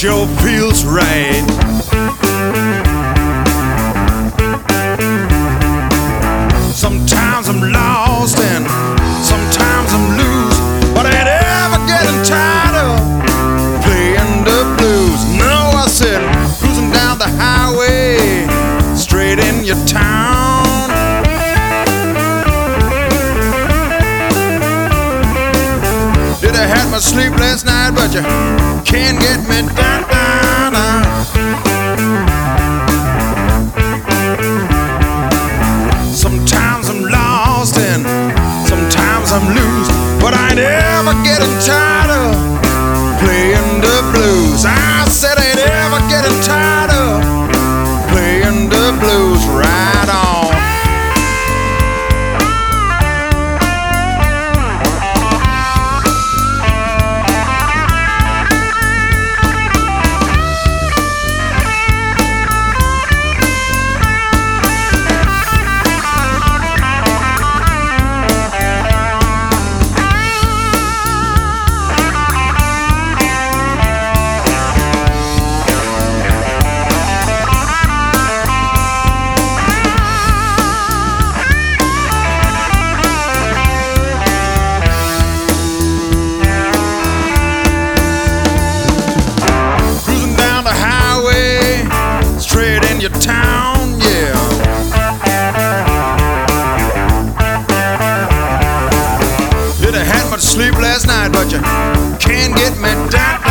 sure feels right. Sometimes I'm lost and sometimes I'm loose, but I ain't ever getting tired of playing the blues. No, I said, cruising down the highway, straight in your town. Did I have my sleep last night, but you can't get me down, down, down. Sometimes I'm lost and sometimes I'm loose, but I ain't ever getting tired of playing the blues. I said I ain't ever getting tired of playing the blues. Right on. Your town, yeah. Did I had much sleep last night, but you can't get me down.